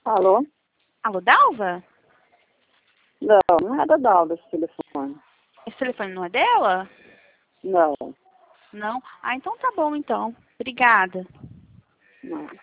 Alô? Alô, Dalva? Não, não é da Dalva esse telefone. Esse telefone não é dela? Não, Não? Ah, então tá bom, então. Obrigada. não.